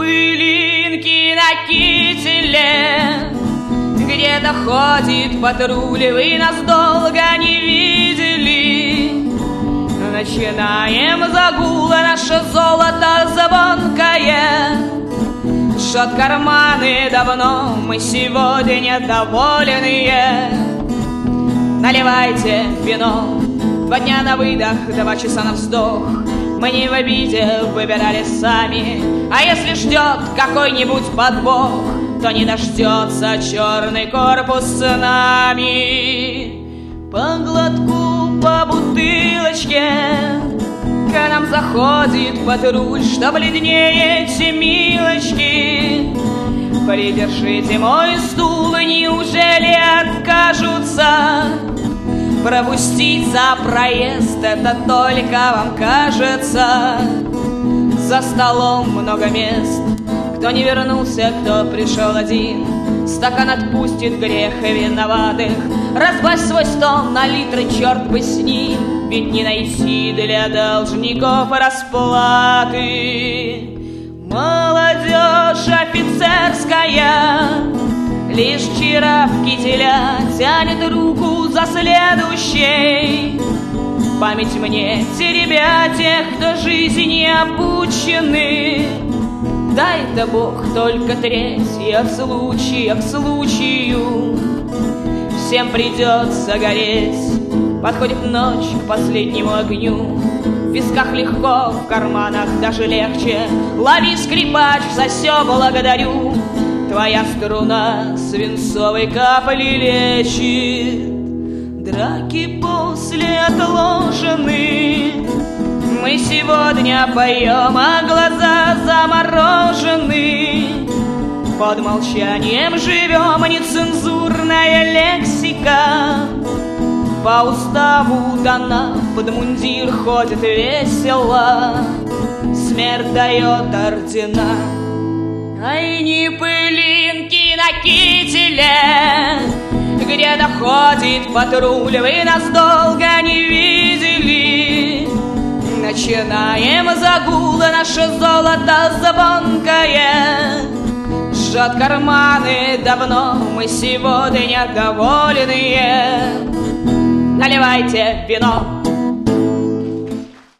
пылинки на кителе. Где-то ходит патруль, вы нас долго не видели. Начинаем загул, наше золото звонкое жжет карманы давно, мы сегодня довольные. Наливайте вино, 2 дня на выдох, 2 часа на вздох. Мы не в обиде, выбирали сами. А если ждет какой-нибудь подвох, то не дождется черный корпус с нами. По глотку, по бутылочке к нам заходит патруль, что бледнее эти милочки. Придержите мой стул, неужели откажутся пропустить за проезд? Это только вам кажется. За столом много мест, кто не вернулся, кто пришел один. Стакан отпустит грех виноватых. Разбавь свой стон на литры, черт бы с ним. Ведь не найти для должников расплаты. Молодежь офицерская лишь вчера в кителя тянет руку за следующей. Память мне, теребя тех, кто жизни обучены. Дай-то Бог только третья в случае к случаю. Всем придется гореть. Подходит ночь к последнему огню. В висках легко, в карманах даже легче. Лови, скрипач, за все благодарю. Твоя струна свинцовой капли лечит. Драки после отложены. Мы сегодня поем, а глаза заморожены. Под молчанием живем, нецензурная лексика по уставу дана, под мундир ходит весело. Смерть дает ордена. Ай, не пылинки на кителе, где-то ходит патруль, вы нас долго не видели. Начинаем загул, наше золото звонкое жжет карманы давно, мы сегодня довольные. Наливайте вино,